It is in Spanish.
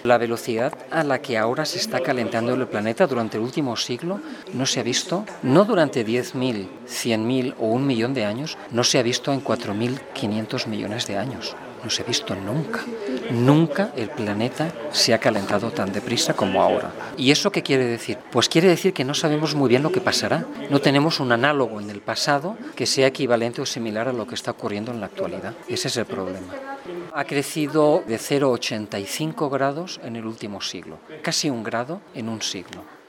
La velocidad a la que ahora se está calentando el planeta durante el último siglo no se ha visto, no durante 10.000, 100.000 o 1.000.000 de años, no se ha visto en 4.500 millones de años. No se ha visto nunca. Nunca el planeta se ha calentado tan deprisa como ahora. ¿Y eso qué quiere decir? Pues quiere decir que no sabemos muy bien lo que pasará. No tenemos un análogo en el pasado que sea equivalente o similar a lo que está ocurriendo en la actualidad. Ese es el problema. Ha crecido de 0,85 grados en el último siglo. Casi 1 grado en un siglo.